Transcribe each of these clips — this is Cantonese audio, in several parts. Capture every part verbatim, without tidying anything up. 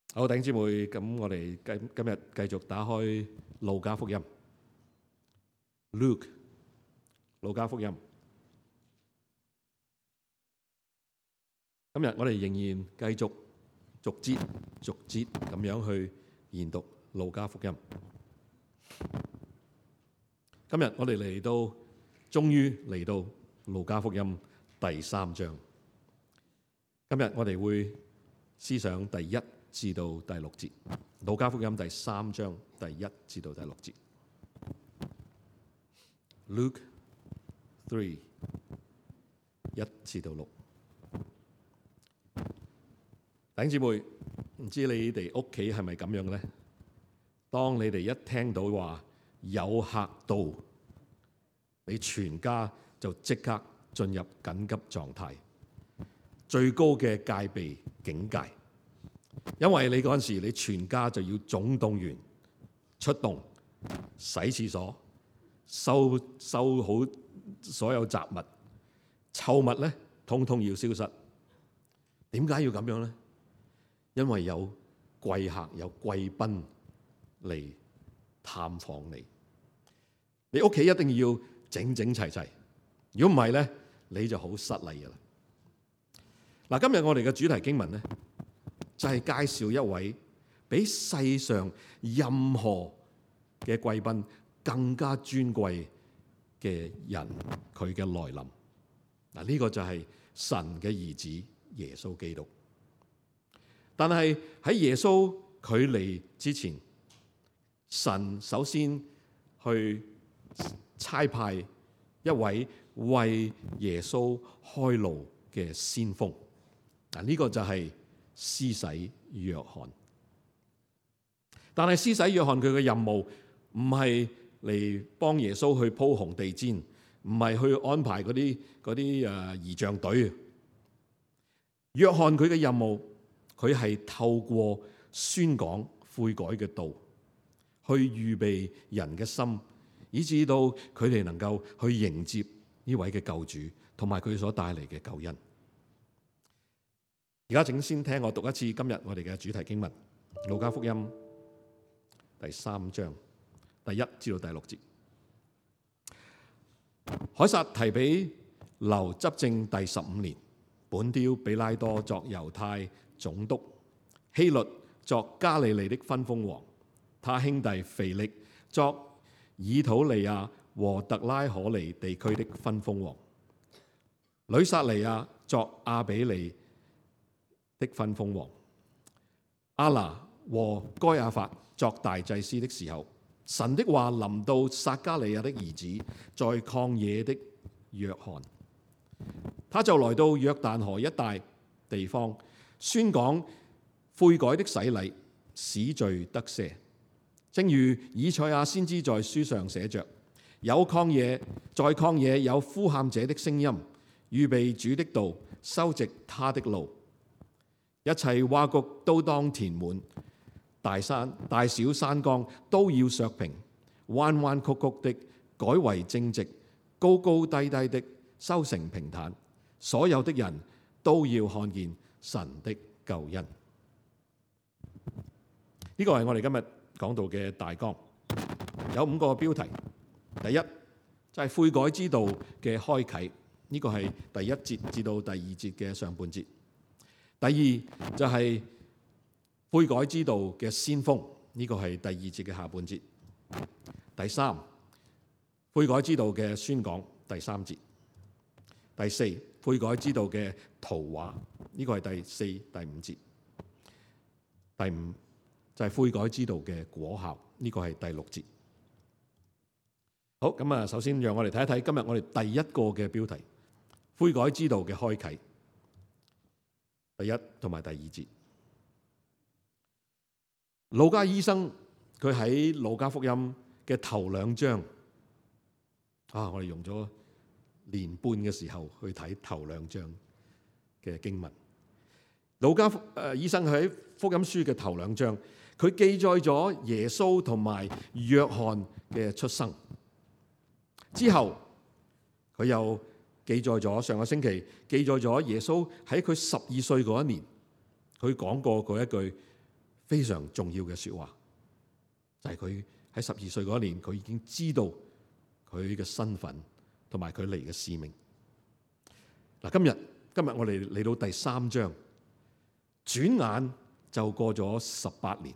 好，弟兄姊妹，咁我哋今今日繼續打開路加福音 Luke 路加福音。今日我哋仍然繼續逐節逐節咁樣去研讀路加福音。今日我哋嚟到，終於嚟到路加福音第三章。今日我哋會思想第一至到第六節，路加福音第三章第一至到第六節。Luke three 一至到六。弟兄姊妹，唔知你哋屋企係咪咁樣嘅咧？當你哋一聽到話有客到，你全家就即刻進入緊急狀態，最高嘅戒備警戒。因為你嗰陣時，你全家就要總動員出動，洗廁所，收收好所有雜物，臭物咧，通通要消失。點解要咁樣咧？因為有貴客、有貴賓嚟探訪你，你屋企一定要整整齊齊。如果唔係咧，你就好失禮㗎啦。嗱，今日我哋嘅主題經文咧，就係介紹一位比世上任何嘅貴賓更加尊貴嘅人，佢嘅來臨。嗱，呢個就係神嘅兒子耶穌基督。但係喺耶穌佢嚟之前，神首先去差派一位為耶穌開路嘅先鋒。嗱，呢個就係施洗約翰。但係施洗約翰佢嘅任務唔係嚟幫耶穌去鋪紅地氈，唔係去安排嗰啲嗰啲誒儀仗隊。約翰佢嘅任務，佢係透過宣講悔改嘅道，去預備人嘅心，以至到佢哋能夠去迎接呢位嘅救主，同埋佢所帶嚟嘅救恩。而家請先聽我讀一次今日我哋嘅主題經文，路加福音第三章第一至到第六節。凱撒提比留執政第十五年，本丟彼拉多作猶太總督，希律作加利利的分封王，他兄弟腓力作以土利亞和特拉可尼地區的分封王，呂撒尼亞作亞比利的分封王。亞拿和該亞法作大祭司的時候，神的話臨到撒迦利亞的兒子在曠野的約翰，他就來到約旦河一帶地方，宣講悔改的洗禮，使罪得赦。正如以賽亞先知在書上寫着：有曠野，在曠野有呼喊者的聲音，預備主的道，修直他的路。一切窪谷都當填滿，大山大小山崗都要削平，彎彎曲曲的改為正直，高高低低的修成平坦。所有的人都要看見神的救恩。呢個係我哋今日講到嘅大綱，有五個標題。第一就係悔改之道嘅開啟，呢個係第一節至到第二節嘅上半節。第二就係悔改之道嘅先鋒，呢個係第二節嘅下半節。第三，悔改之道嘅宣講，第三節。第四，悔改之道嘅圖畫，呢個係第四、第五節。第五就係悔改之道嘅果效，呢個係第六節。好，咁啊，首先讓我哋睇一睇今日我哋第一個嘅標題：悔改之道嘅開啟。第一同埋第二節，路加醫生佢喺路加福音嘅頭兩章啊，我哋用咗年半嘅時候去睇頭兩章嘅經文。路加誒、呃、醫生喺福音書嘅頭兩章，佢記載咗耶穌同埋約翰嘅出生之後，佢又記載咗上個星期記載咗耶穌喺佢十二歲嗰一年，佢講過嗰一句非常重要嘅說話，就係佢喺十二歲嗰年，佢已經知道佢嘅身份同埋佢嚟嘅使命。嗱，今日今日我哋嚟到第三章，轉眼就過咗十八年，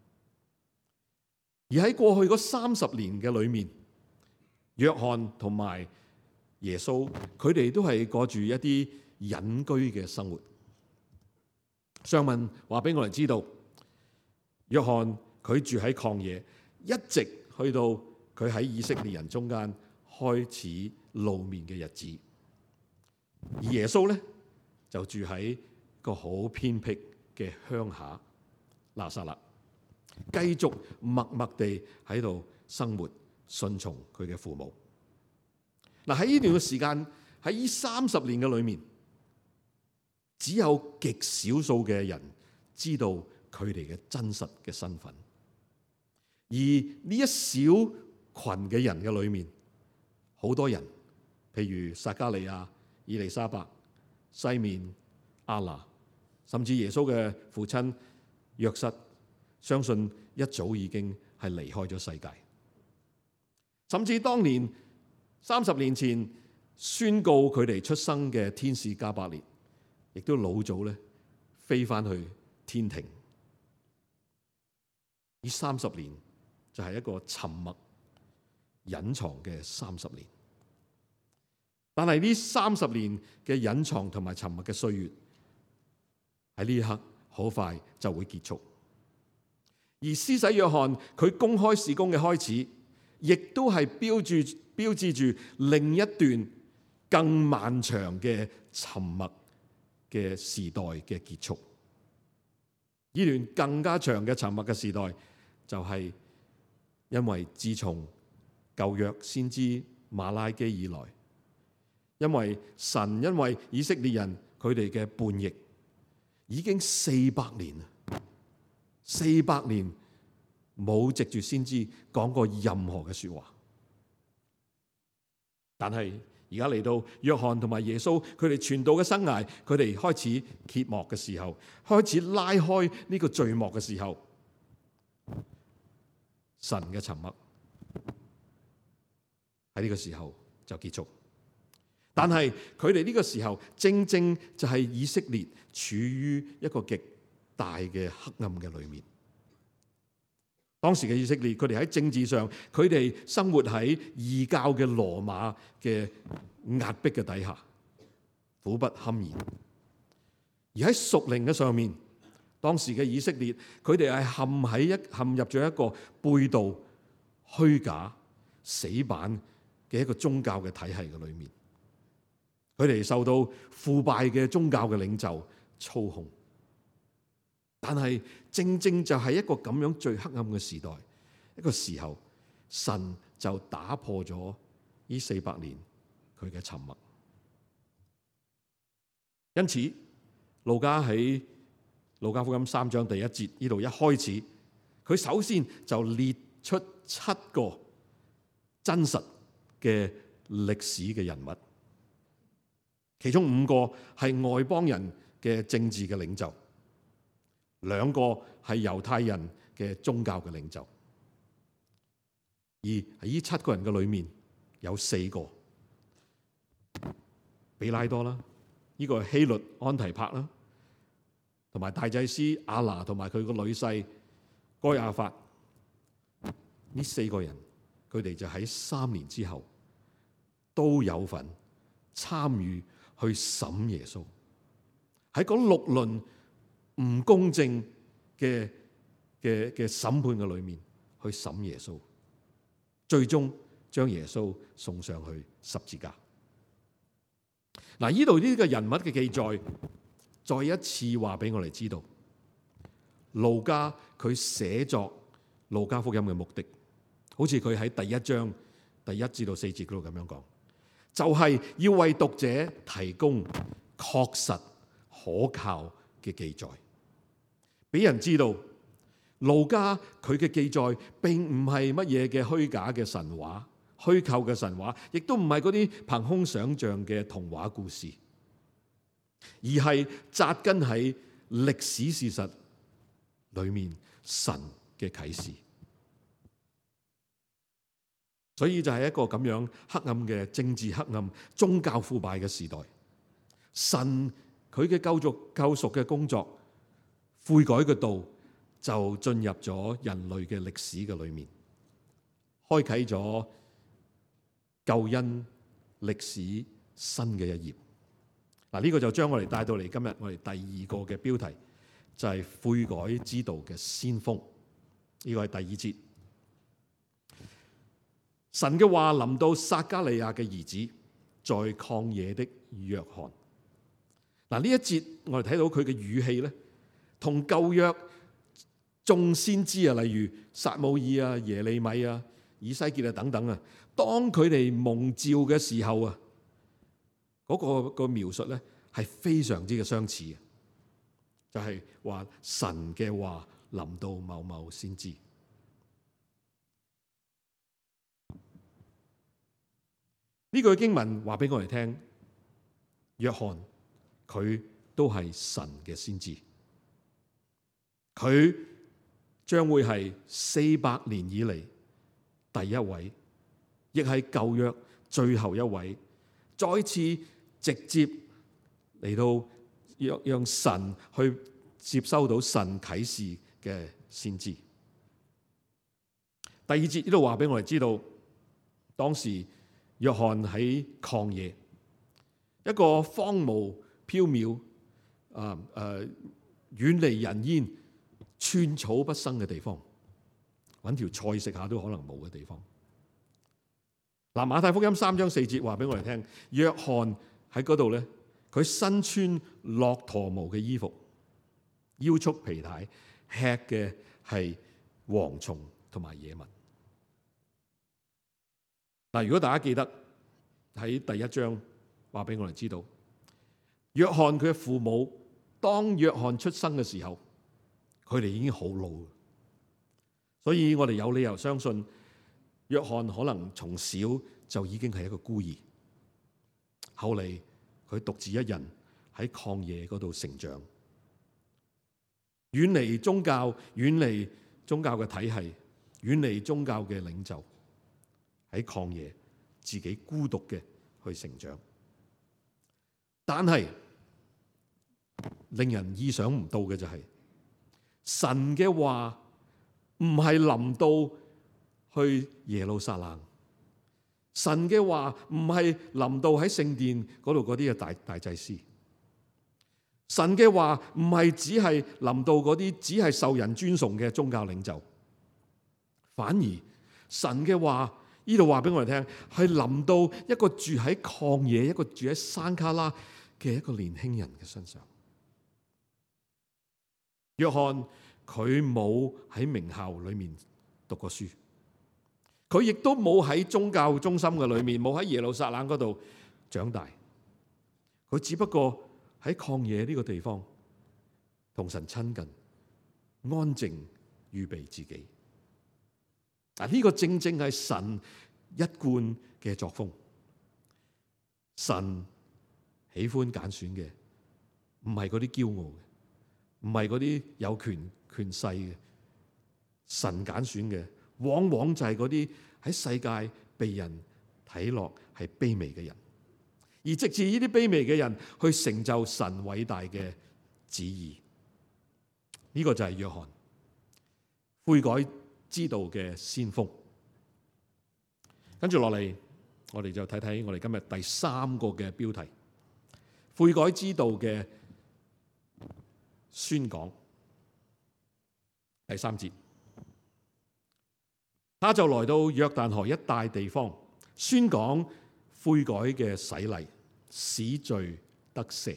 而喺過去嗰三十年嘅裏面，約翰同埋耶穌，佢哋都係過住一啲隱居嘅生活。上文話俾我哋知道，約翰佢住喺曠野，一直去到佢喺以色列人中間開始露面嘅日子。而耶穌咧就住喺個好偏僻嘅鄉下拿撒勒，繼續默默地喺度生活，順從佢嘅父母。嗱，喺呢段嘅時間，喺呢三十年嘅裏面，只有極少數嘅人知道佢哋嘅真實嘅身份，而呢一小群嘅人嘅裏面，好多人，譬如撒加利亞、以利沙伯、西面、亞拿，甚至耶穌嘅父親約瑟，相信一早已經係離開咗世界。甚至當年三十年前宣告佢哋出生嘅天使加百列，亦都老早咧飛翻去天庭。呢三十年就係一個沉默隱藏嘅三十年。但係呢三十年嘅隱藏同埋沉默嘅歲月，喺呢一刻好快就會結束。而施洗約翰佢公開事工嘅開始，亦都係標注標誌住另一段更漫長嘅沉默嘅時代嘅結束。呢段更加長嘅沉默嘅時代，就係因為自從舊約先知馬拉基以來，因為神因為以色列人佢哋嘅叛逆，已經四百年啦，四百年冇藉住先知講過任何嘅說話。但係而家嚟到約翰同埋耶穌佢哋傳道嘅生涯，佢哋開始揭幕嘅時候，開始拉開呢個序幕嘅時候，神嘅沉默喺呢個時候就結束。但係佢哋呢個時候正正就係以色列處於一個極大嘅黑暗嘅裏面。當時嘅以色列，佢哋喺政治上，佢哋生活喺異教嘅羅馬嘅壓迫嘅底下，苦不堪言。而喺屬靈嘅上面，當時嘅以色列，佢哋係陷喺一陷入咗一個背道、虛假、死板嘅一個宗教嘅體系嘅裏面。佢哋受到腐敗嘅宗教嘅領袖操控。但係正正就係一個咁樣最黑暗嘅時代，一個時候，神就打破咗呢四百年佢嘅沉默。因此，路加喺路加福音三章第一節呢度一開始，佢首先就列出七個真實嘅歷史嘅人物，其中五個係外邦人嘅政治嘅領袖，兩個係猶太人嘅宗教嘅領袖，而喺呢七個人嘅裏面有四個，比拉多啦，呢個係希律安提帕啦，同埋大祭司亞拿同埋佢個女婿該亞法，呢四個人佢哋就喺三年之後都有份參與去審耶穌，喺嗰六輪唔公正嘅嘅嘅審判嘅裏面去審耶穌，最終將耶穌送上去十字架。嗱，呢度呢個人物嘅記載，再一次話俾我哋知道，路加佢寫作路加福音嘅目的，好似佢喺第一章第一至到四節嗰度咁樣講，就係要為讀者提供確實可靠嘅記載，俾人知道路加佢嘅記載並唔係乜嘢嘅虛假嘅神話、虛構嘅神話，亦都唔係嗰啲憑空想象嘅童話故事，而係扎根喺歷史事實裏面神嘅啟示。所以就係一個咁樣黑暗嘅政治黑暗、宗教腐敗嘅時代，神佢嘅救贖救贖嘅工作、悔改嘅道就進入咗人類嘅歷史嘅裏面，開啟咗救恩歷史新嘅一頁。嗱，呢個就將我哋帶到嚟今日我哋第二個嘅標題，就係悔改之道嘅先鋒。呢個係第二節。神嘅話臨到撒迦利亞嘅兒子，在曠野的約翰。嗱，呢一節我哋睇到佢嘅語氣咧，同舊約眾先知啊，例如撒母耳啊、耶利米啊、以西結啊等等啊，當佢哋蒙召嘅時候啊，嗰、那個個描述咧係非常之嘅相似嘅，就係、是、話神嘅話臨到某某先知。呢句經文話俾我哋聽，約翰佢都係神嘅先知，佢將會係四百年以嚟第一位，亦係舊約最後一位，再次直接嚟到讓讓神去接收到神啟示嘅先知。第二節呢度話俾我哋知道，當時約翰喺曠野，一個荒蕪縹緲啊誒遠離人煙、寸草不生嘅地方，揾條菜食下都可能冇嘅地方。嗱，馬太福音三章四節話俾我哋聽，約翰喺嗰度咧，佢身穿駱駝毛嘅衣服，腰束皮帶，吃嘅係蝗蟲同埋野蜜。嗱，如果大家記得喺第一章話俾我哋知道，約翰佢嘅父母當約翰出生嘅時候，佢哋已經好老，所以我哋有理由相信約翰可能從小就已經係一個孤兒，後嚟佢獨自一人喺曠野嗰度成長，遠離宗教，遠離宗教嘅體系，遠離宗教嘅領袖，喺曠野自己孤獨嘅去成長。但係令人意想唔到嘅就係、是、神嘅話唔係臨到去耶路撒冷，神嘅話唔係臨到喺聖殿嗰度嗰啲嘅大大祭司，神嘅話唔係只係臨到嗰啲只係受人尊崇嘅宗教領袖，反而神嘅話呢度話俾我哋聽，係臨到一個住喺曠野、一個住喺山卡拉嘅一個年輕人嘅身上。約翰佢冇喺名校裏面讀過書，佢亦都冇喺宗教中心嘅裏面，冇喺耶路撒冷嗰度長大。佢只不過喺曠野呢個地方同神親近，安靜預備自己。嗱，呢個正正係神一貫嘅作風。神喜歡揀選嘅，唔係嗰啲驕傲嘅，唔係嗰啲有權權勢嘅。神揀選嘅，往往就係嗰啲喺世界被人睇落係卑微嘅人，而藉住呢啲卑微嘅人去成就神偉大嘅旨意。呢個就係約翰悔改之道嘅先鋒。跟住落嚟，我哋就睇睇我哋今日第三個嘅標題：悔改之道嘅宣講。第三節，他就來到約旦河一帶地方，宣講悔改嘅洗禮，使罪得赦。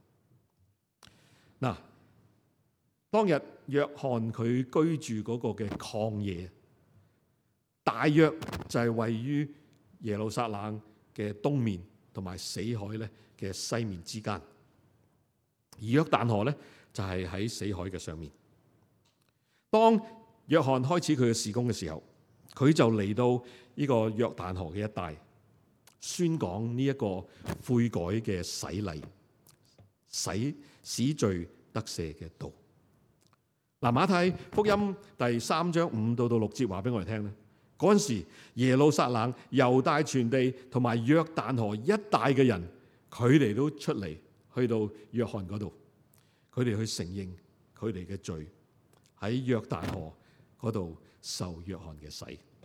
嗱，當日約翰佢居住嗰個嘅曠野，大約就係位於耶路撒冷嘅東面同埋死海咧嘅西面之間，而約旦河咧就係喺死海嘅上面。當約翰開始佢嘅事工嘅時候，佢就嚟到呢個約旦河嘅一帶，宣講呢一個悔改嘅洗禮，使使罪得赦嘅道。 嗱，馬太福音第三章五到到六節話俾我哋聽咧，嗰陣時耶路撒冷、猶大全地同埋約旦河一帶嘅人，佢哋都出嚟去到約翰嗰度，佢哋去承認佢哋嘅罪，喺約旦河嗰度受約翰嘅洗。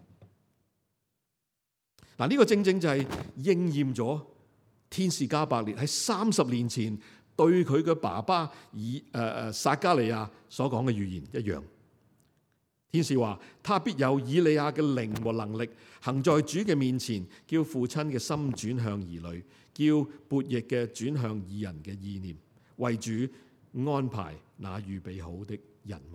嗱，呢個正正就係應驗咗天使加百列喺三十年前對佢嘅爸爸以誒誒撒迦利亞所講嘅預言一樣。天使話：他必有以利亞嘅靈和能力，行在主嘅面前，叫父親嘅心轉向兒女，叫悖逆嘅轉向義人嘅意念，為主安排那預備好的人民。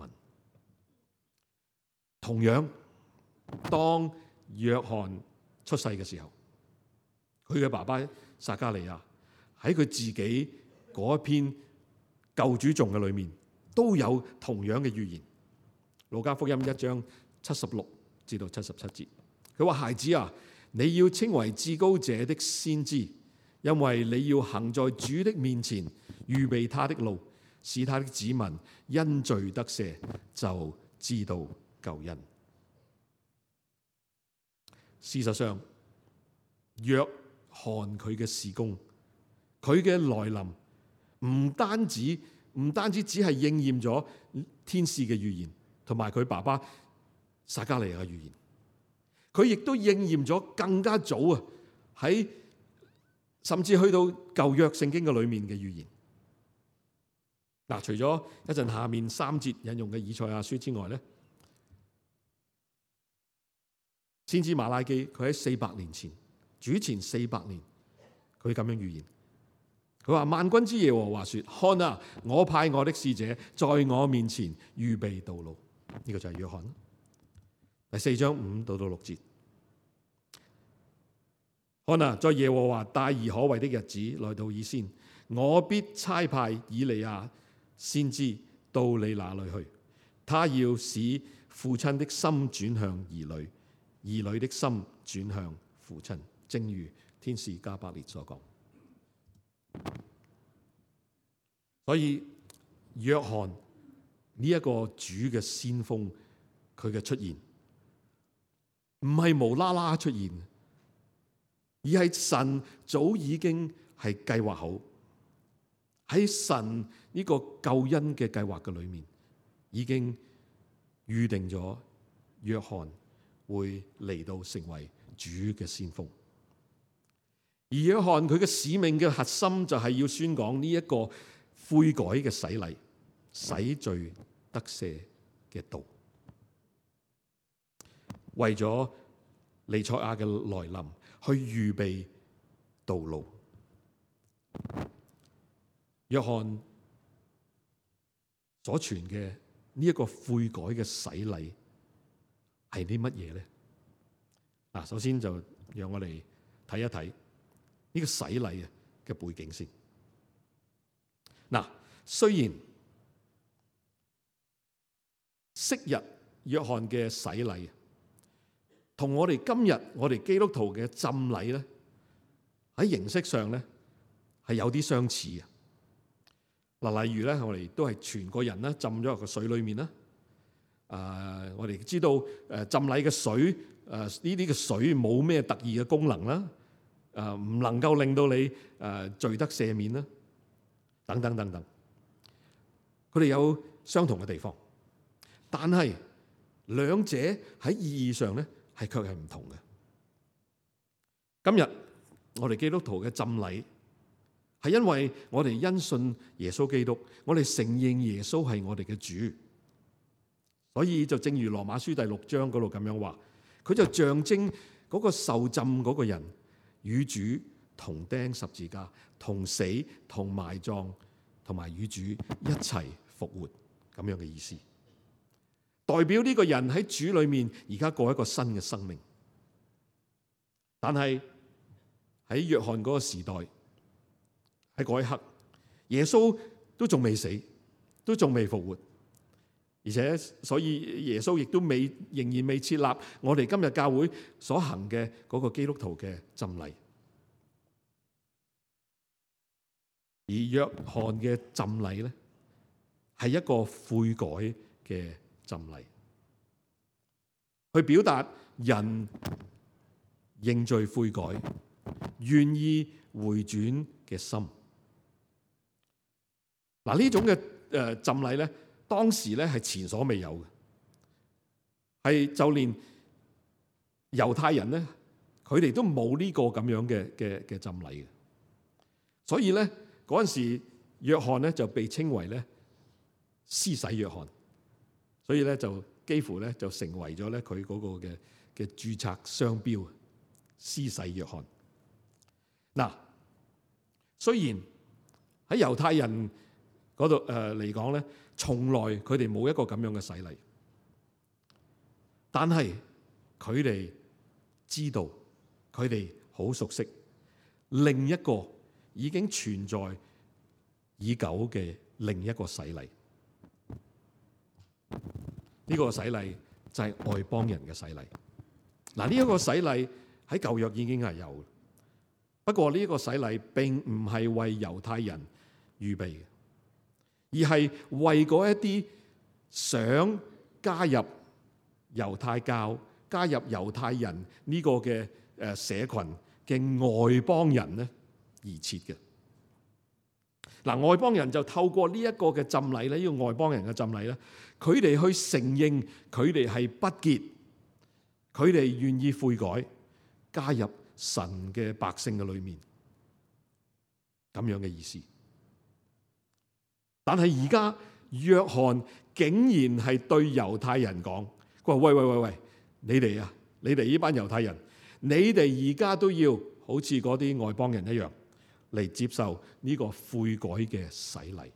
同樣，當約翰出世嘅時候，佢嘅爸爸撒迦利亞喺佢自己嗰一篇救主頌嘅裏面都有同樣嘅預言。路加福音一章七十六至到七十七節，佢話：孩子啊，你要稱為至高者的先知，因為你要行在主的面前，預備他的路，使他的子民因罪得赦，就知道救恩。事實上，約翰佢嘅事工，佢嘅來臨，唔單止唔單止只係應驗咗天使嘅預言，同埋佢爸爸撒迦利亞嘅預言，佢亦都應驗咗更加早啊，喺甚至去到舊約聖經嘅裏面嘅預言。嗱，除咗一陣下面三節引用嘅以賽亞書之外咧，先知馬拉基佢喺四百年前，主前四百年，佢咁樣預言。佢話：萬軍之耶和華說，看啊，我派我的使者在我面前預備道路。呢、這個就係約翰第四章五到到六節。看啊，在耶和華大而可畏的日子來到以先，我必差派以利亞先知到你那裏去，他要使父親的心轉向兒女，兒女的心轉向父親，正如天使加百列所講。所以約翰呢一個主嘅先鋒，佢嘅出現唔係無啦啦出現，而係神早已經係計劃好，喺神呢個救恩嘅計劃嘅裏面，已經預定咗約翰會嚟到成為主嘅先鋒。而約翰佢嘅使命嘅核心就係要宣講呢一個悔改嘅洗禮，洗罪得赦嘅道，為咗彌賽亞嘅來臨去預備道路。約翰所傳嘅呢一個悔改嘅洗禮係啲乜嘢咧？嗱，首先就讓我哋睇一睇呢個洗禮啊嘅背景先。嗱，雖然昔日約翰嘅洗禮同我哋今日我哋基督徒嘅浸禮咧，喺形式上咧係有啲相似嘅。嗱，例如咧，我哋都係全個人咧浸咗入個水裏面啦。啊，我哋知道誒浸禮嘅水誒呢啲嘅水冇咩特異嘅功能啦。誒唔能夠令到你誒罪得赦免啦，等等等等，佢哋有相同嘅地方，但係兩者喺意義上咧係卻係唔同嘅。今日我哋基督徒嘅浸禮係因為我哋因信耶穌基督，我哋承認耶穌係我哋嘅主，所以就正如羅馬書第六章嗰度咁樣話，佢就象徵嗰個受浸嗰個人與主同釘十字架，同死同埋葬，同埋與主一齊復活咁樣嘅意思，代表呢個人喺主裏面而家過一個新嘅生命。但係喺約翰嗰個時代，喺嗰一刻，耶穌都仲未死，都仲未復活，而且所以耶穌亦都未仍然未設立我哋今日教會所行嘅嗰個基督徒嘅浸禮。而約翰嘅浸禮咧，係一個悔改嘅浸禮，去表達人認罪悔改、願意回轉嘅心。嗱，呢種嘅誒浸禮咧，當時咧係前所未有嘅，係就連猶太人咧，佢哋都冇呢個咁樣嘅嘅嘅浸禮嘅。所以咧嗰陣時，約翰咧就被稱為咧施洗約翰，所以咧就幾乎咧就成為咗咧佢嗰個嘅嘅註冊商標，施洗約翰。嗱，雖然喺猶太人嗰度誒嚟講咧，從來佢哋冇一個咁樣嘅洗禮，但係佢哋知道，佢哋好熟悉另一個已經存在已久嘅另一個洗禮。呢個洗禮就係外邦人嘅洗禮。嗱，呢一個洗禮喺舊約已經係有，不過呢一個洗禮並唔係為猶太人預備嘅，而係為嗰一啲想加入猶太教、加入猶太人呢個嘅誒社群嘅外邦人咧而設嘅。嗱，外邦人就透過呢一個嘅浸禮咧，呢個外邦人嘅浸禮咧，佢哋去承認佢哋係不潔，佢哋願意悔改，加入神嘅百姓嘅裏面，咁樣嘅意思。但係而家約翰竟然係對猶太人講，佢話：喂喂喂喂，你哋啊，你哋呢班猶太人，你哋而家都要好似嗰啲外邦人一樣嚟接受呢個悔改嘅洗禮。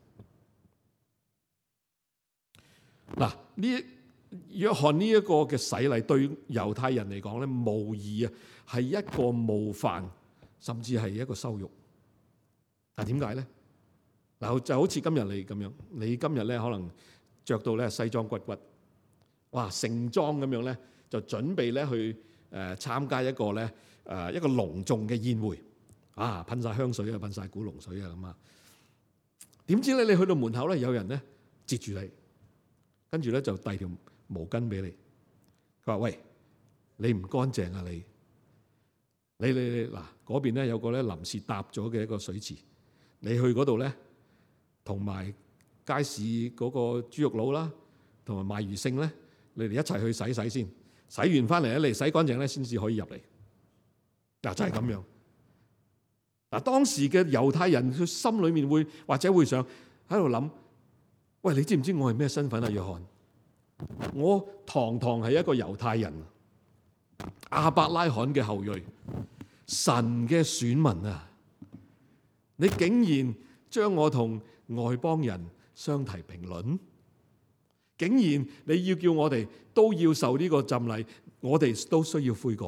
嗱，呢約翰呢一個嘅洗禮對猶太人嚟講咧，無疑啊係一個冒犯，甚至係一個羞辱。但點解咧？嗱，就好似今日你咁樣，你今日咧可能着到咧西裝骨骨，哇，盛裝咁樣咧，就準備咧去誒參加一個咧誒一個隆重嘅宴會，啊，噴晒香水啊，噴晒古龍水啊咁啊。點知咧你去到門口咧，有人咧截住你，跟住咧就遞條毛巾俾你。佢話：喂，你唔乾淨啊你！你你你嗱嗰邊咧有個咧臨時搭咗嘅一個水池，你去嗰度咧。同埋街市嗰個豬肉佬啦，同埋賣魚勝咧，你哋一齊去洗洗先，洗完翻嚟咧，你洗乾淨咧，先至可以入嚟。嗱，就係咁樣。嗱，當時嘅猶太人佢心裏面會或者會想喺度諗：喂，你知唔知我係咩身份啊？約翰，我堂堂係一個猶太人，亞伯拉罕嘅後裔，神嘅選民啊！你竟然將我同外邦人相提並論，竟然你要叫我哋都要受呢個浸禮，我哋都需要悔改。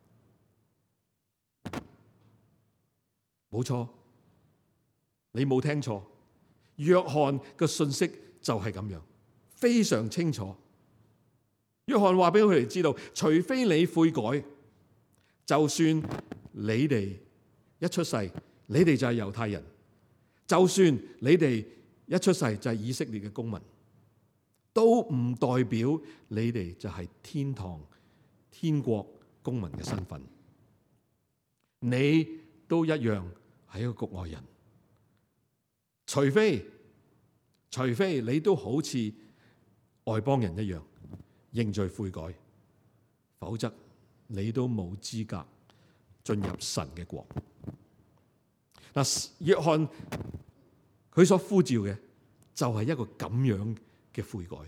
冇錯，你冇聽錯，約翰嘅信息就係咁樣，非常清楚。約翰話俾佢哋知道，除非你悔改，就算你哋一出世，你哋就係猶太人。就算你哋一出世就係以色列嘅公民，都唔代表你哋就係天堂、天國公民嘅身份。你都一樣係一個局外人，除非除非你都好似外邦人一樣認罪悔改，否則你都冇資格進入神嘅國。嗱，約翰佢所呼召嘅就係一個咁樣嘅悔改。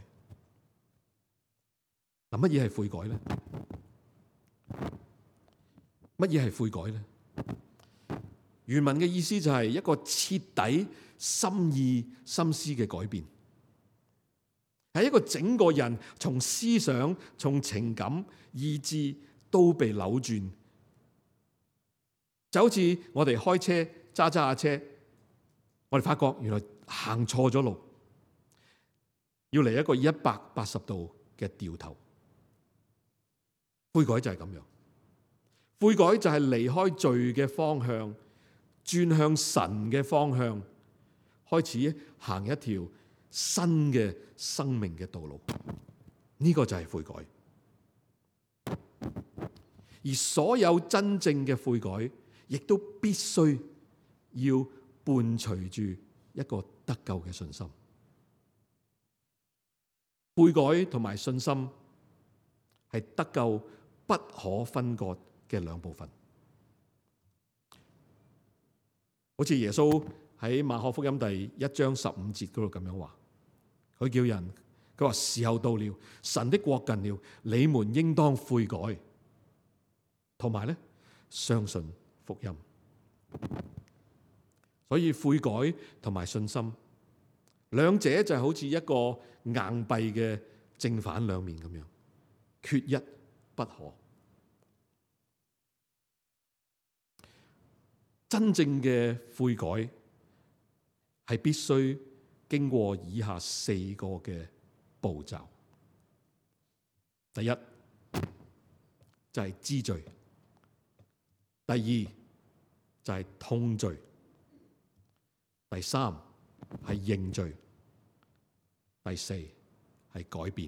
嗱，乜嘢係悔改咧？乜嘢係悔改咧？原文嘅意思就係一個徹底心意心思嘅改變，係一個整個人從思想、從情感、意志都被扭轉。就好似我哋開車揸揸下車，我哋發覺原來行錯咗路，要嚟一個一百八十度嘅掉頭。悔改就係咁樣，悔改就係離開罪嘅方向，轉向神嘅方向，開始行一條新嘅生命嘅道路。呢個就係悔改。而所有真正嘅悔改，亦都必須要伴隨住一個得救嘅信心。悔改同埋信心係得救不可分割嘅兩部分。好似耶穌喺馬可福音第一章十五節嗰度咁樣話，佢叫人，佢話時候到了，神的國近了，你們應當悔改，同埋咧相信福音。所以悔改同埋信心，兩者就好似一個硬幣嘅正反兩面咁樣，缺一不可。真正嘅悔改係必須經過以下四個嘅步驟。第一就係知罪，第二就係痛罪，第三係認罪，第四係改變。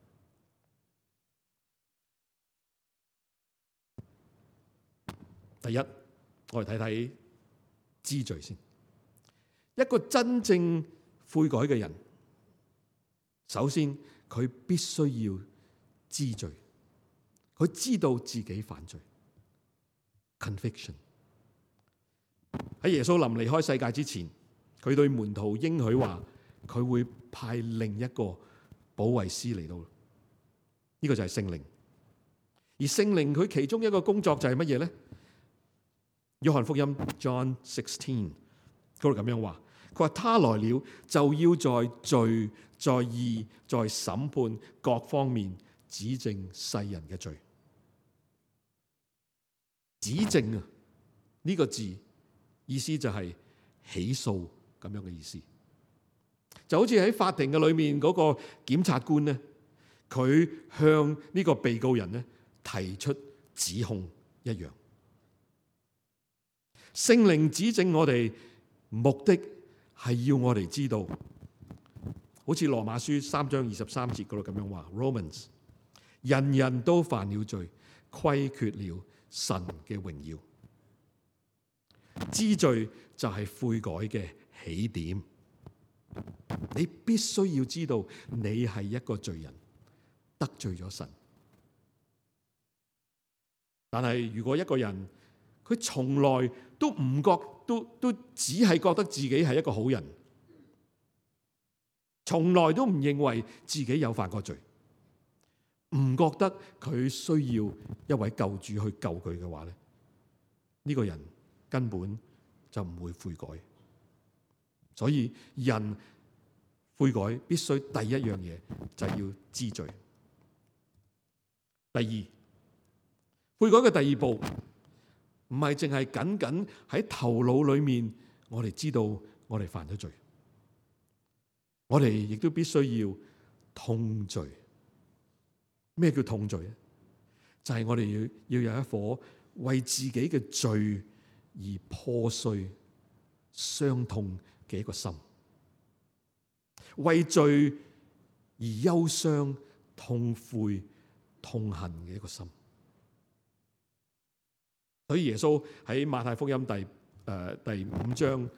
第一，我哋睇睇知罪先。一個真正悔改嘅人，首先佢必須要知罪，佢知道自己犯罪。Conviction。 喺耶穌臨離開世界之前，佢對門徒應許話，佢會派另一個保惠師嚟到，呢、這個就係聖靈。而聖靈佢其中一個工作就係乜嘢咧？約翰福音 John sixteen 嗰度咁樣話，佢話他來了就要在罪、在義、在審判各方面指證世人嘅罪。指證啊，呢個字意思就係起訴咁樣嘅意思，就好似喺法庭嘅裏面嗰個檢察官咧，佢向呢個被告人咧提出指控一樣。聖靈指證我哋，目的係要我哋知道，好似羅馬書三章二十三節嗰度咁樣話 Romans， 人人都犯了罪，虧缺了神嘅榮耀。知罪就係悔改嘅起點，你必須要知道你係一個罪人，得罪咗神。但係如果一個人佢從來都唔覺，都都只係覺得自己係一個好人，從來都唔認為自己有犯過罪，唔覺得佢需要一位救主去救佢嘅話咧，呢個人根本就唔會悔改。所以人悔改必須第一樣嘢就係要知罪。第二，悔改嘅第二步唔係淨係僅僅喺頭腦裏面，我哋知道我哋犯咗罪，我哋亦都必須要痛罪。咩叫痛罪咧？就係我哋要要有一顆為自己嘅罪而破碎、傷痛嘅一個心，為罪而憂傷、痛悔、痛恨嘅一個心。所以耶穌喺馬太福音第誒、呃、第五章，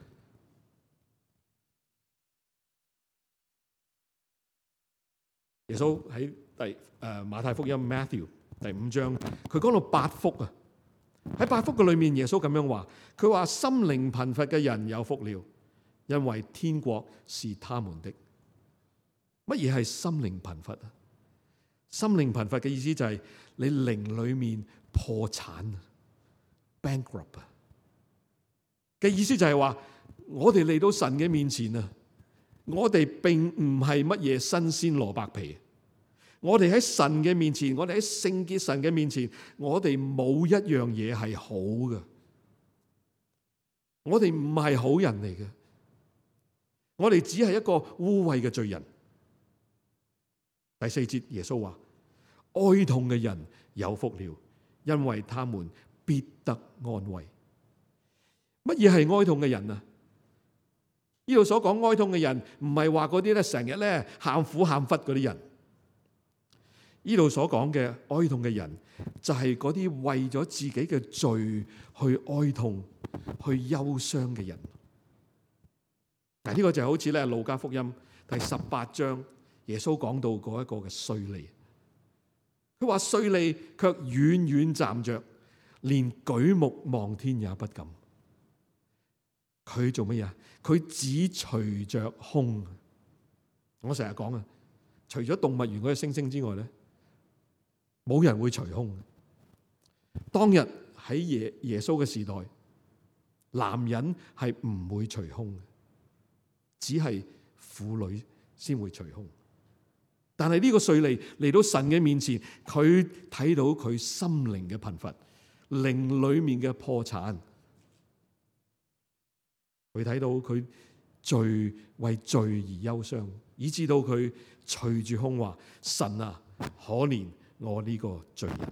耶穌喺第誒、呃、馬太福音 Matthew 第五章，佢講到八福啊。喺八福嘅裏面，耶穌咁樣話，佢話心靈貧乏嘅人有福了，因為天國是他們的。乜嘢係心靈貧乏啊？心靈貧乏嘅意思就係你靈裏面破產 bankrupt 啊嘅意思就係話，我哋嚟到神嘅面前啊，我哋並唔係乜嘢新鮮蘿蔔皮。我哋喺神嘅面前，我哋喺聖潔神嘅面前，我哋冇一樣嘢係好嘅。我哋唔係好人嚟嘅，我哋只係一個污穢嘅罪人。第四節耶穌話：哀痛嘅人有福了，因為他們必得安慰。乜嘢係哀痛嘅人啊？ 呢度所講哀痛嘅人，唔係話嗰啲咧成日咧喊苦喊忽嗰啲人。呢度所講嘅哀痛嘅人，就係嗰啲為咗自己嘅罪去哀痛、去憂傷嘅人。嗱，呢個就好似咧路加福音第十八章耶穌講到嗰一個嘅稅吏。佢話稅吏卻遠遠站着，連舉目望天也不敢。佢做乜嘢？佢只隨着空。我成日講啊，除咗動物園嗰隻猩猩之外咧，冇人會隨空。當日喺耶耶穌嘅時代，男人係唔會隨空嘅，只係婦女先會隨空。但係呢個稅吏嚟到神嘅面前，佢睇到佢心靈嘅貧乏，靈裏面嘅破產。佢睇到佢罪為罪而憂傷，以致到佢隨住空話：神啊，可憐我呢個罪人。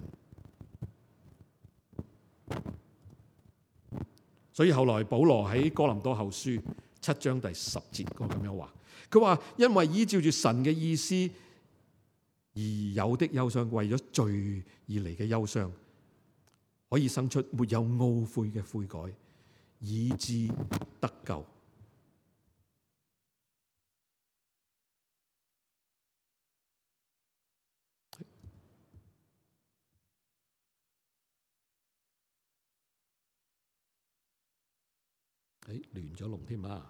所以後來保羅喺哥林多後書七章第十節嗰咁樣話，佢話因為依照住神嘅意思而有的憂傷，為咗罪而嚟嘅憂傷，可以生出沒有懊悔嘅悔改，以致得救。誒，亂咗龍添啊！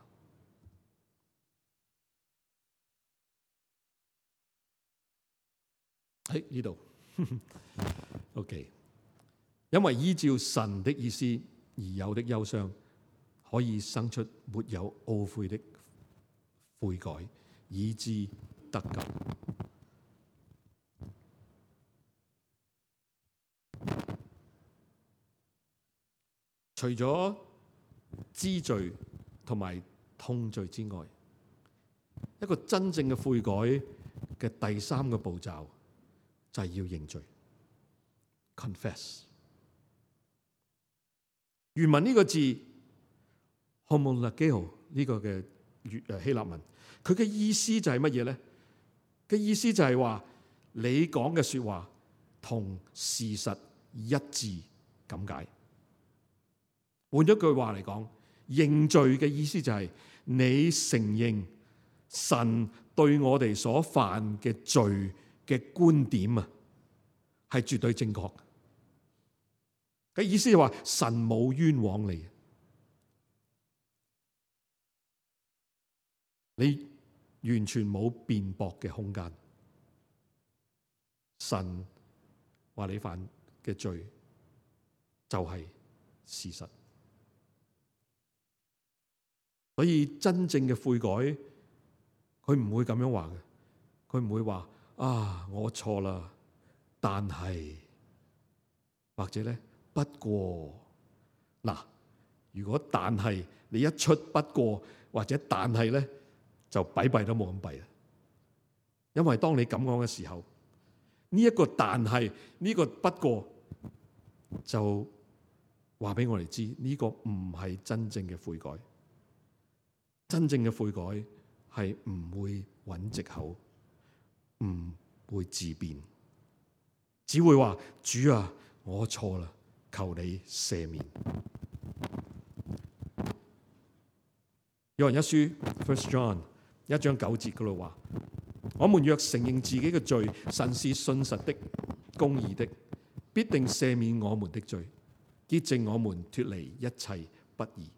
喺呢度，OK。因為依照神的意思而有的憂傷，可以生出沒有懊悔的悔改，以致得救。除咗知罪同埋痛罪之外，一個真正嘅悔改嘅第三個步驟就係要認罪 ，confess。原文呢個字 homologeo 呢個嘅誒希臘文，佢嘅意思就係乜嘢咧？嘅意思就係話你講嘅說話同事實一致咁解。換咗句話嚟講，認罪嘅意思就係你承認神對我哋所犯嘅罪嘅觀點啊，係絕對正確嘅。意思係話神冇冤枉你，你完全冇辯駁嘅空間。神話你犯嘅罪就係事實。所以真正嘅悔改，佢唔會咁樣話嘅，佢唔會話啊我錯啦，但係或者咧不過嗱，如果但係你一出不過或者但係咧，就弊弊都冇咁弊啦。因為當你咁講嘅時候，呢一個但係呢個不過就話俾我哋知，呢個唔係真正嘅悔改。真正嘅悔改係唔會揾藉口，唔會自辯，只會話主啊，我錯啦，求你赦免。約翰一書 First John 一章九節嗰度話：我們若承認自己嘅罪，神是信實的、公義的，必定赦免我們的罪，潔淨我們脫離一切不義。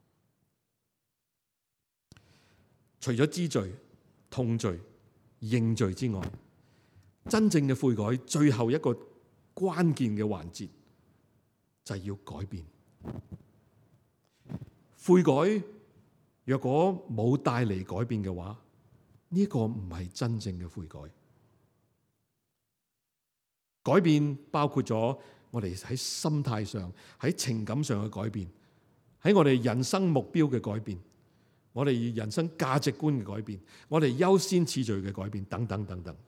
除咗知罪、痛罪、認罪之外，真正嘅悔改最後一個關鍵嘅環節就係要改變。悔改若果冇帶嚟改變嘅話，呢個唔係真正嘅悔改。改變包括咗我哋喺心態上、喺情感上嘅改變，喺我哋人生目標嘅改變，我哋人生價值觀嘅改變，我哋優先次序嘅改變，等等等等。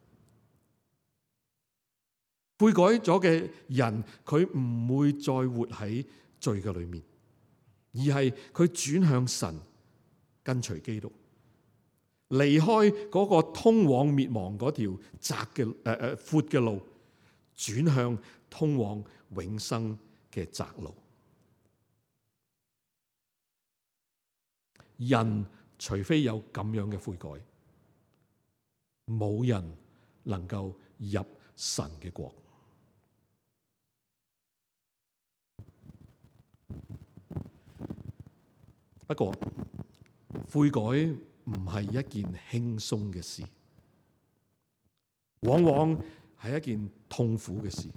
悔改咗嘅人，佢唔會再活喺罪嘅裏面，而係佢轉向神， 跟隨基督，離開嗰個通往滅亡嗰條窄嘅誒誒闊嘅路，轉向通往永生嘅窄路。人除非有咁樣嘅悔改，冇人能夠入神嘅國。不過悔改唔係一件輕鬆嘅事，往往係一件痛苦嘅事。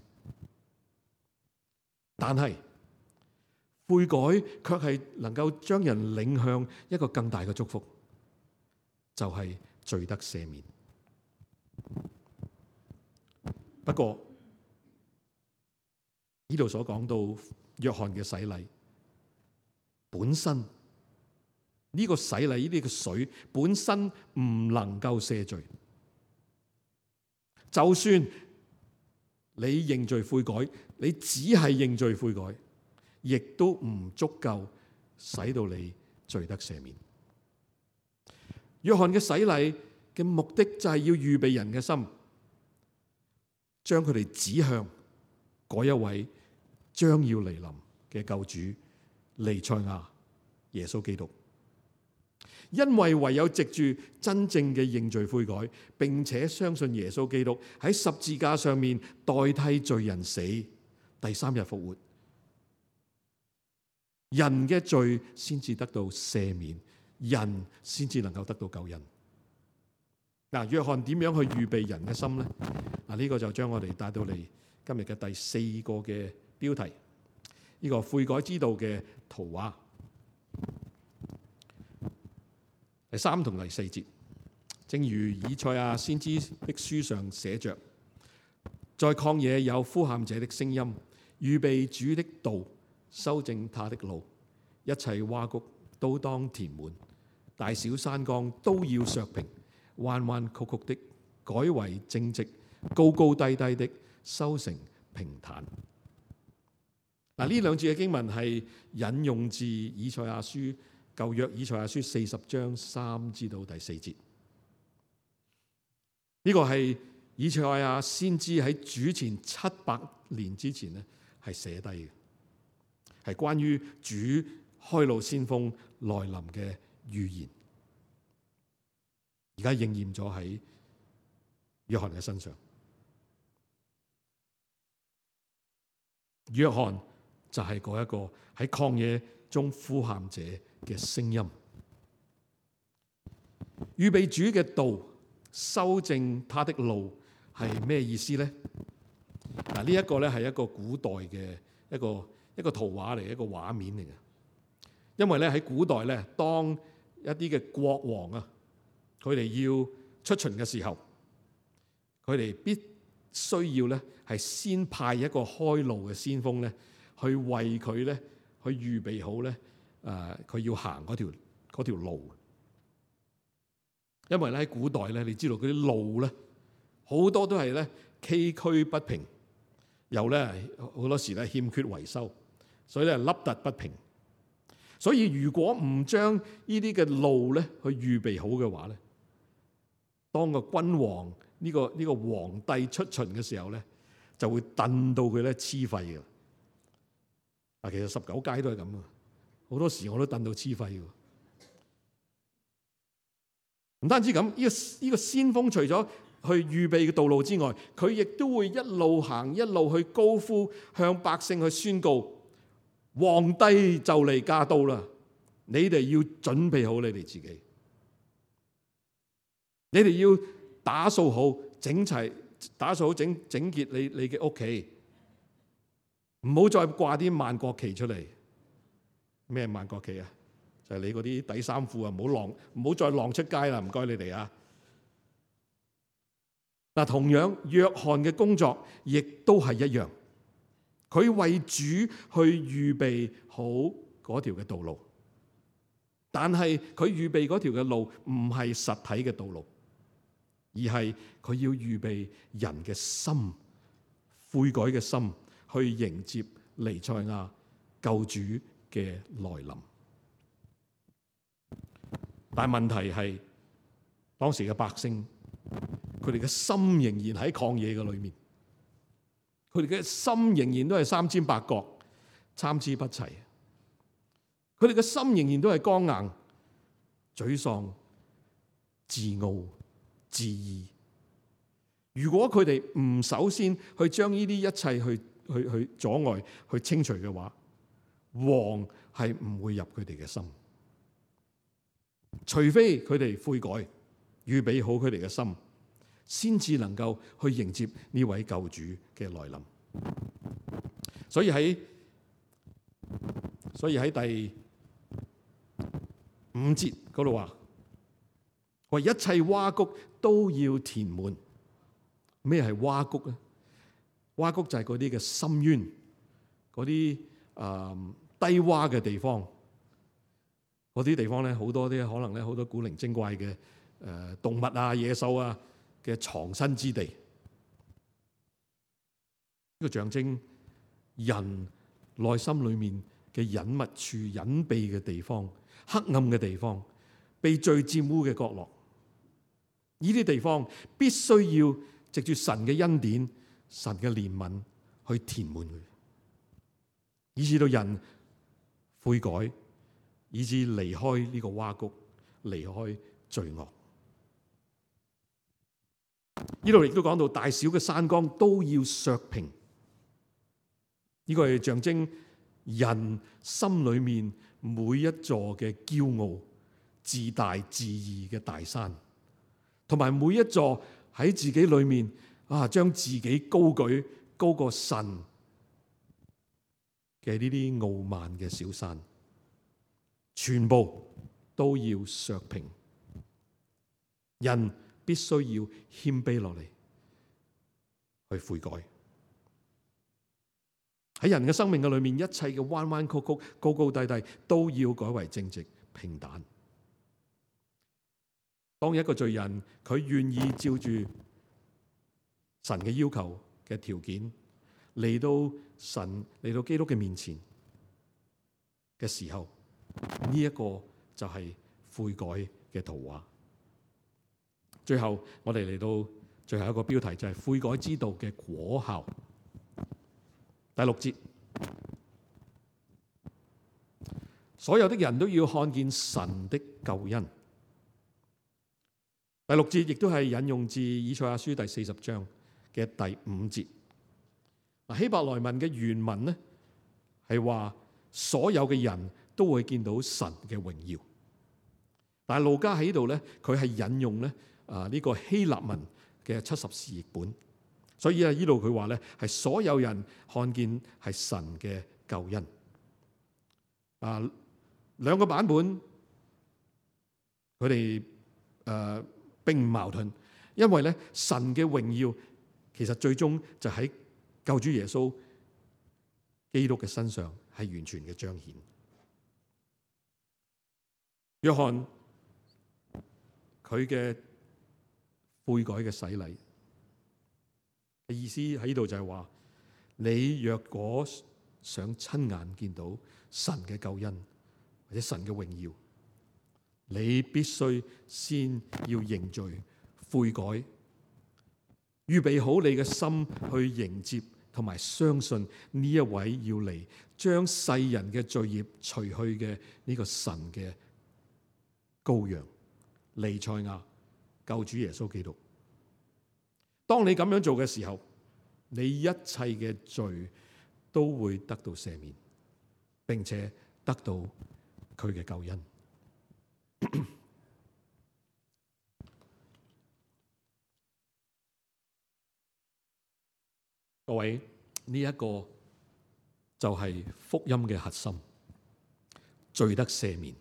但係悔改卻係能夠將人領向一個更大嘅祝福，就係罪得赦免。不過呢度所講到約翰嘅洗禮本身，呢個洗禮呢啲嘅水本身唔能夠赦罪。就算你認罪悔改，你只係認罪悔改，亦都唔足夠使到你罪得赦免。約翰嘅洗禮嘅目的就係要預備人嘅心，將佢哋指向嗰一位將要嚟臨嘅救主彌賽亞耶穌基督。因為唯有藉住真正嘅認罪悔改，並且相信耶穌基督喺十字架上面代替罪人死，第三日復活，人嘅罪先至得到赦免，人先至能夠得到救恩。嗱，約翰點樣去預備人嘅心呢？嗱，呢個就將我哋帶到嚟今日嘅第四個嘅標題，呢個悔改之道嘅圖畫。第三同第四節，正如以賽亞先知的書上寫着，在曠野有呼喊者的聲音，預備主的道，修正他的路，一切窪谷都當填滿，大小山岡都要削平，彎彎曲曲的改為正直，高高低低的修成平坦。嗱，呢兩節嘅經文係引用自以賽亞書舊約以賽亞書四十章三至到第四節。呢個係以賽亞先知喺主前七百年之前咧係寫低嘅，係關於主開路先鋒來臨嘅預言，而家應驗咗喺約翰嘅身上。約翰就係嗰一個喺曠野中呼喊者嘅聲音，預備主嘅道，修正他的路，係咩意思咧？嗱，呢一個咧係一個古代嘅一個一個圖畫嚟，一個畫面嚟嘅。因為咧喺古代咧，當一啲嘅國王啊，佢哋要出巡嘅時候，佢哋必須要咧係先派一個開路嘅先鋒咧，去為佢咧去預備好咧。誒，佢要行嗰條嗰條路，因為咧喺古代咧，你知道嗰啲路咧好多都係咧崎嶇不平，又咧好多時咧欠缺維修，所以咧凹凸不平。所以如果唔將呢啲嘅路咧去預備好嘅話咧，當個君王呢個呢個皇帝出巡嘅時候咧，就會燉到佢咧黐肺嘅。啊，其實十九街都係咁啊。好多時我都燉到黐肺嘅，唔單止咁，呢個呢個先鋒除咗去預備嘅道路之外，佢亦都會一路行一路去高呼，向百姓去宣告：皇帝就嚟駕到啦！你哋要準備好你哋自己，你哋要打掃好整齊，打掃好整整潔你你嘅屋企，唔好再掛啲萬國旗出嚟。咩萬國旗啊？就係你嗰啲底衫褲啊，唔好晾，唔好再晾出街啦！唔該你哋啊。嗱，同樣約翰嘅工作亦都係一樣，佢為主去預備好嗰條嘅道路，但係佢預備嗰條嘅路唔係實體嘅道路，而係佢要預備人嘅心，悔改嘅心，去迎接彌賽亞救主嘅來臨。 但係問題係當時嘅百姓，佢哋嘅心仍然喺曠野嘅裏面，佢哋嘅心仍然都係三尖八角、參差不齊，佢哋嘅心仍然都係剛硬、沮喪、自傲、自義。如果佢哋唔首先去將呢啲一切去去去阻礙、去清除嘅話，王係唔會入佢哋嘅心。除非佢哋悔改，預備好佢哋嘅心，先至能夠去迎接呢位救主嘅來臨。所以喺所以喺第五節嗰度話，為一切窪谷都要填滿。咩係窪谷咧？窪谷就係嗰啲嘅深淵，嗰啲誒低窪嘅地方。嗰啲地方咧，好多啲可能咧，好多古靈精怪嘅誒動物啊、野獸啊嘅藏身之地。呢個象徵人內心裏面嘅隱密處、隱秘嘅地方、黑暗嘅地方、被罪沾污嘅角落。呢啲地方必須要藉住神嘅恩典、神嘅憐憫去填滿佢，以至到人悔改，以至離開呢個窪谷，離開罪惡。呢度亦都講到大小嘅山崗都要削平，呢、這個係象徵人心裏面每一座嘅驕傲、自大自義嘅大山，同埋每一座喺自己裏面啊將自己高舉高過神嘅呢啲傲慢嘅小山，全部都要削平。人必須要謙卑落嚟，去悔改。喺人嘅生命嘅裏面，一切嘅彎彎曲曲、高高低低，都要改為正直平坦。當一個罪人佢願意照住神嘅要求嘅條件嚟到神嚟到基督嘅面前嘅時候，呢、這、一個就係悔改嘅圖畫。最後我哋嚟到最後一個標題，就係悔改之道嘅果效。第六節，所有的人都要看見神的救恩。第六節亦都係引用自以賽亞書第四十章嘅第五節。希伯來文嘅原文呢係話所有嘅人都會見到神嘅榮耀，但係路加喺呢度咧，佢係引用咧啊呢個希臘文嘅七十士譯本，所以啊呢度佢話咧係所有人看見係神嘅救恩。啊，兩個版本佢哋誒並唔矛盾，因為咧神嘅榮耀其實最終就喺救主耶穌基督嘅身上係完全嘅彰顯。約翰佢嘅悔改嘅洗禮嘅意思喺呢度就係話，你若果想親眼見到神嘅救恩或者神嘅榮耀，你必須先要認罪悔改，預備好你嘅心去迎接同埋相信呢一位要嚟將世人嘅罪孽除去嘅呢個神嘅羔羊彌賽亞救主耶穌基督。當你咁樣做嘅時候，你一切嘅罪都會得到赦免，並且得到佢嘅救恩。各位，呢一個就係福音嘅核心，罪得赦免。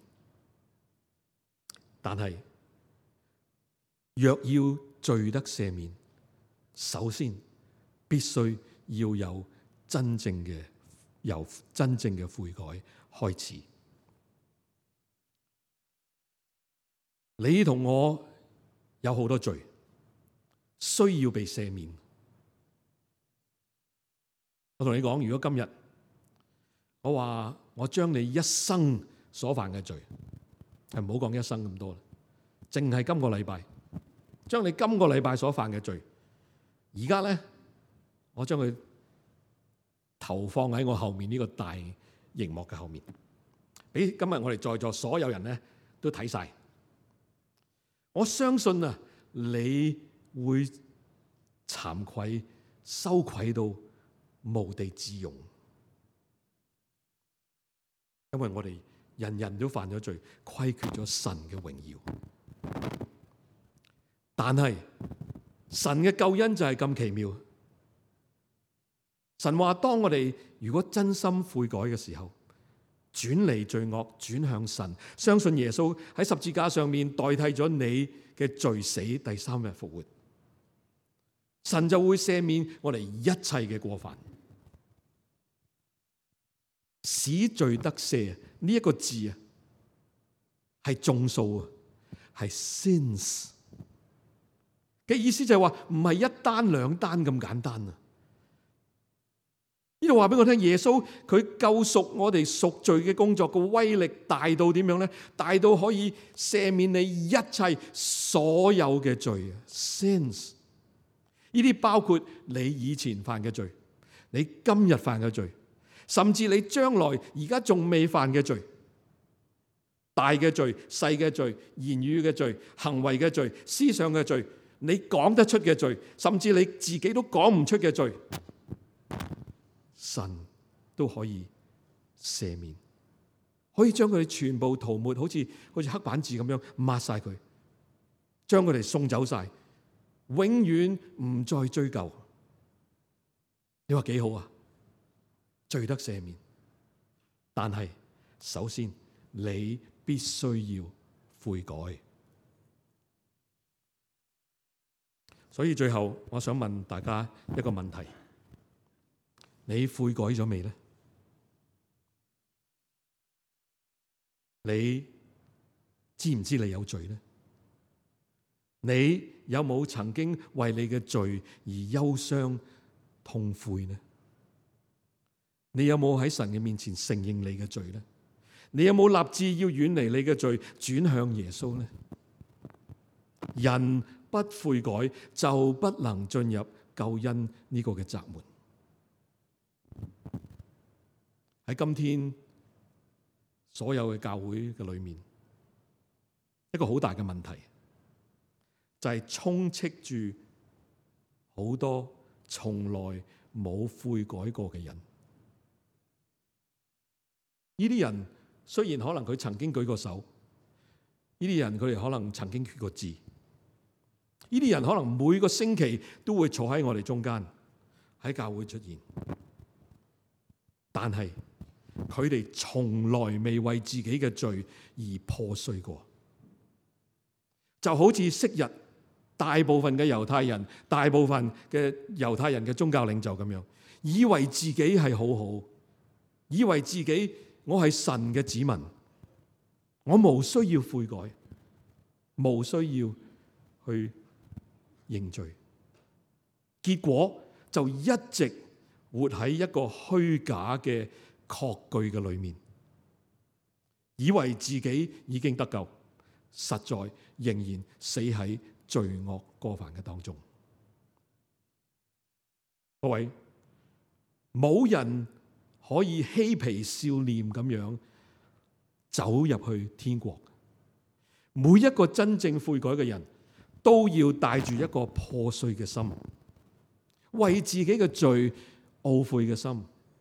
但係若要罪得赦免，首先必須要有真正嘅由真正嘅悔改開始。你同我有好多罪，需要被赦免。我同你講，如果今日我話我將你一生所犯嘅罪，係唔好講一生咁多啦， 淨係今個禮拜，將你今個禮拜所犯嘅罪，而家咧，我將佢投放喺我後面呢個大熒幕嘅後面，俾今日我哋在座所有人咧都睇晒。我相信啊，你會慚愧、羞愧到無地自容，因為我哋人人都犯咗罪，虧缺咗神嘅榮耀。但係神嘅救恩就係咁奇妙。神話當我哋如果真心悔改嘅時候，轉離罪惡，轉向神，相信耶穌喺十字架上面代替咗你嘅罪死，第三日復活，神就會赦免我哋一切嘅過犯，使罪得赦。呢一個字啊，係眾數啊，係 sins 嘅意思，就係話唔係一單兩單咁簡單啊。呢度話俾我聽，耶穌佢救贖我哋贖罪嘅工作個威力大到點樣咧？大到可以赦免你一切所有嘅罪啊 ！sins 呢啲包括你以前犯嘅罪，你今日犯嘅罪，甚至你將來而家仲未犯嘅罪，大嘅罪、細嘅罪、言語嘅罪、行為嘅罪、思想嘅罪，你講得出嘅罪，甚至你自己都講唔出嘅罪。神都可以赦免，可以將佢哋全部塗抹，好似好似黑板字咁樣抹晒佢，將佢哋送走晒，永遠唔再追究。你話幾好啊？罪得赦免，但係首先你必須要悔改。所以最後我想問大家一個問題。你悔改咗未呢？你知唔知你有罪呢？你有冇曾經為你嘅罪而憂傷痛悔呢？你有冇喺神嘅面前承認你嘅罪呢？你有冇立志要遠離你嘅罪，轉向耶穌呢？人不悔改就不能進入救恩呢個嘅窄門。喺今天所有嘅教會嘅裏面，一個好大嘅問題就係充斥住好多從來冇悔改過嘅人。呢啲人雖然可能佢曾經舉過手，呢啲人佢哋可能曾經決過志，呢啲人可能每個星期都會坐喺我哋中間喺教會出現，但係佢哋從來未為自己嘅罪而破碎過，就好似昔日大部分嘅猶太人、大部分嘅猶太人嘅宗教領袖咁樣，以為自己係好好，以為自己我係神嘅子民，我無需要悔改，無需要去認罪，結果就一直活喺一個虛假嘅確據嘅裏面，以為自己已經得救，實在仍然死喺罪惡過犯嘅當中。各位，冇人可以嬉皮笑臉咁樣走入去天國。每一個真正悔改嘅人都要帶住一個破碎嘅心，為自己嘅罪懊悔嘅心，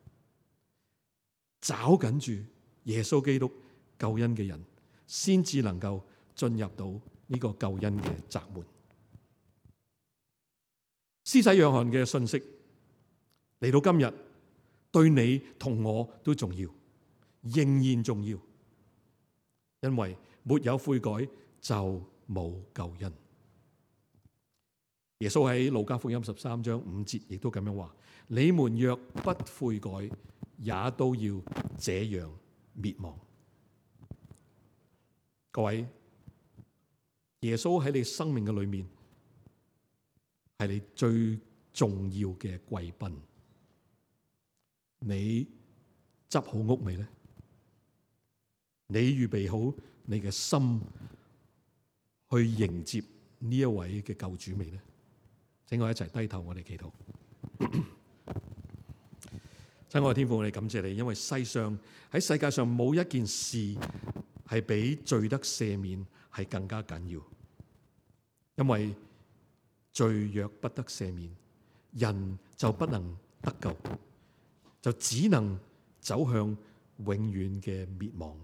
找緊住耶穌基督救恩嘅人，先至能夠進入到呢個救恩嘅窄門。施洗約翰嘅信息嚟到今日，對你同我都重要，仍然重要，因為沒有悔改就冇救恩。耶穌喺路加福音十三章五節亦都咁樣話：你們若不悔改，也都要這樣滅亡。各位，耶穌喺你生命嘅裏面係你最重要嘅貴賓。你執好屋未呢？你預備好你嘅心去迎接呢一位嘅救主未呢？請我一齊低頭，我哋祈禱。親愛嘅天父，我哋感謝你，因為世上喺世界上冇一件事係比罪得赦免係更加緊要。因為罪若不得赦免，人就不能得救，就只能走向永遠嘅滅亡。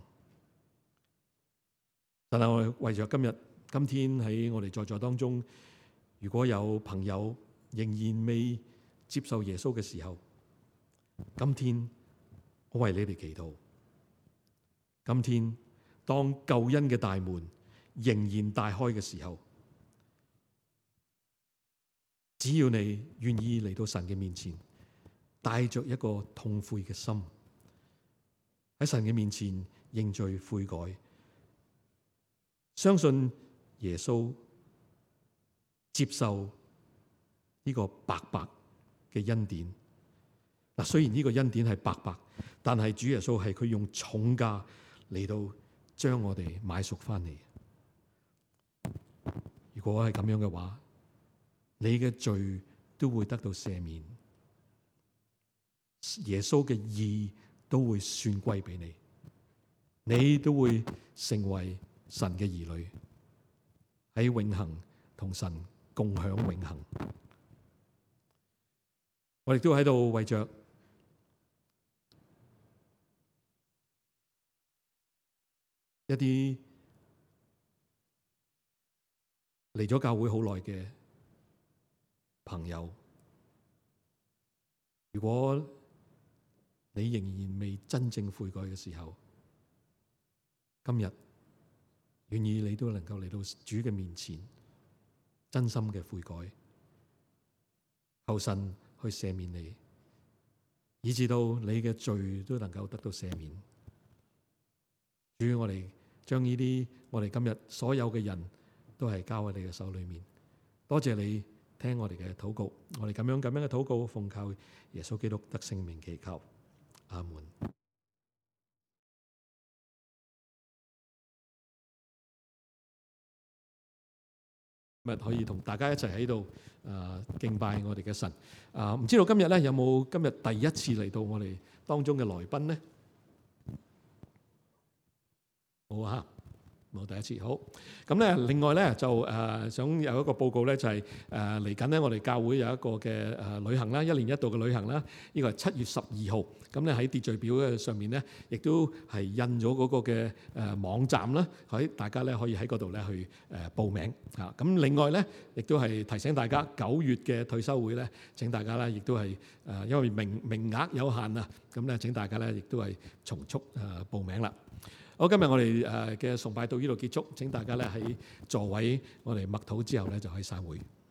但係我哋為咗今日、今天喺我哋在座當中，如果有朋友仍然未接受耶穌嘅時候，今天我為你哋祈禱。今天當救恩嘅大門仍然大開嘅時候，只要你願意嚟到神嘅面前，帶着一個痛悔嘅心，喺神嘅面前認罪悔改，相信耶穌，接受呢個白白嘅恩典。嗱，雖然呢個恩典係白白，但係主耶穌係佢用重價嚟到將我哋買贖翻嚟。如果係咁樣嘅話，你嘅罪都會得到赦免，耶穌嘅義都會算歸俾你，你都會成為神嘅兒女，喺永恆同神共享永恆。我亦都喺度為着一啲嚟咗教會好耐嘅朋友，如果你仍然未真正悔改嘅時候，今日願意你都能夠嚟到主嘅面前，真心嘅悔改，求神去赦免你，以致到你嘅罪都能夠得到赦免。主，我哋將呢啲我哋今日所有嘅人都係交喺你嘅手裏面。多謝你聽我哋嘅禱告，我哋咁樣咁樣嘅禱告，奉靠耶穌基督得聖名祈求，阿門。今日可以同大家一齊喺度誒敬拜我哋嘅神。啊，唔知道今日咧有冇今日第一次嚟到我哋當中嘅來賓呢？冇啊，冇第一次。好，咁咧，另外咧就誒、呃、想有一個報告咧，就係誒嚟緊咧，我哋教會有一個嘅誒旅行啦，一年一度嘅旅行啦。呢個係七月十二號。咁咧喺秩序表嘅上面咧，亦都係印咗嗰個嘅誒網站啦，喺大家咧可以喺嗰度咧去誒報名嚇。咁另外咧，亦都係提醒大家九月嘅退休會咧，請大家咧亦都係誒因為名名額有限啊，咁咧請大家咧亦都係從速誒報名啦。好，今日我哋誒嘅崇拜到呢度結束，請大家咧喺座位我哋默禱之後咧就可以散會。